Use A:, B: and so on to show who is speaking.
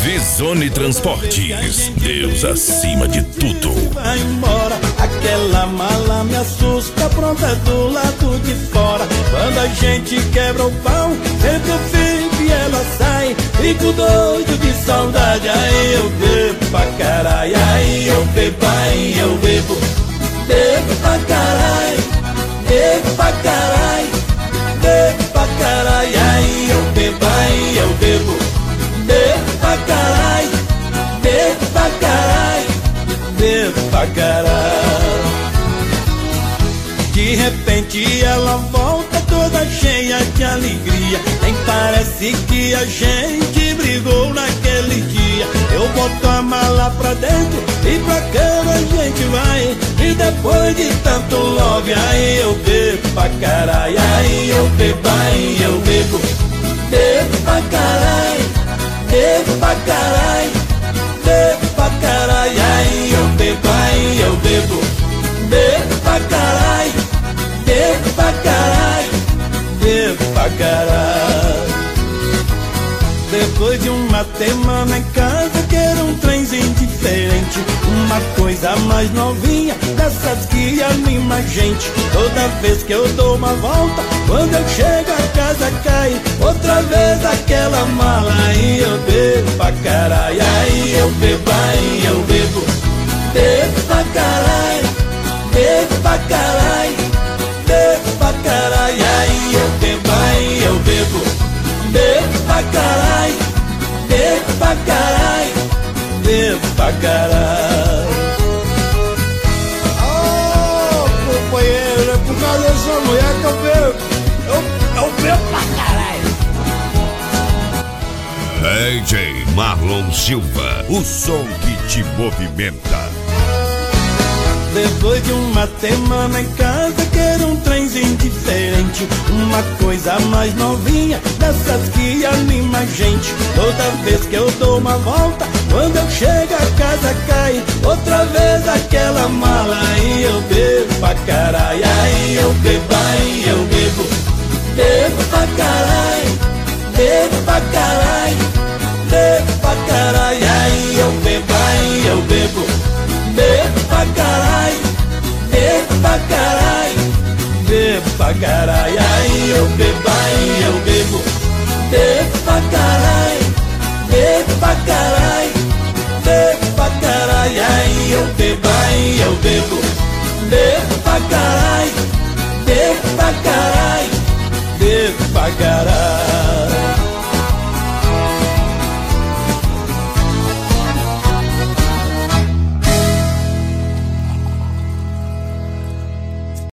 A: Visone Transportes, Deus acima de tudo.
B: Vai embora, aquela mala me assusta, pronta do lado de fora. Quando a gente quebra o pau, sempre eu fico e ela sai. Fico doido de saudade, aí eu bebo pra caralho. Aí eu bebo, aí eu bebo. Bebo pra caralho, bebo pra caralho, bebo pra caralho. Aí eu bebo, aí eu bebo. Bebo pra caralho, bebo pra caralho, bebo pra caralho. De repente ela volta toda cheia de alegria. Nem parece que a gente brigou naquele dia. Eu boto a mala pra dentro e pra cama a gente vai. E depois de tanto love, aí eu bebo pra caralho. Aí eu bebo, aí eu bebo. Bebo pra caralho, bebo pra caralho, bebo pra caralho. Aí eu bebo, aí eu bebo. Bebo pra caralho, bebo pra caralho, bebo pra caralho. Depois de uma semana em casa, quero um trenzinho diferente. Uma coisa mais novinha, dessas que anima a gente. Toda vez que eu dou uma volta, quando eu chego a casa cai outra vez aquela mala. Aí eu bebo pra caralho, aí eu bebo, aí eu bebo. Bebo pra caralho, bebo pra caralho, bebo pra caralho. Aí eu bebo, aí eu bebo. Bebo pra caralho, bebo pra caralho, bebo pra caralho.
C: Oh, companheiro, é por causa dessa mulher que eu bebo. Eu bebo pra caralho.
D: DJ Marlon Silva, o som que te movimenta.
B: Depois de uma semana em casa, quero um trenzinho diferente. Uma coisa mais novinha, dessas que anima a gente. Toda vez que eu dou uma volta, quando eu chego a casa cai outra vez aquela mala. Aí eu bebo pra caralho, aí eu bebo, aí eu bebo. Bebo pra caralho, bebo pra caralho, bebo pra caralho. Aí eu bebo, aí eu bebo. Bebo pra caralho, bebo pra caralho, bebo pra caralho. Aí eu bebo, aí eu bebo. Bebo pra caralho, bebo pra caralho, bebo pra caralho. Aí eu bebo, aí eu bebo. Bebo pra caralho, bebo pra caralho, bebo pra caralho.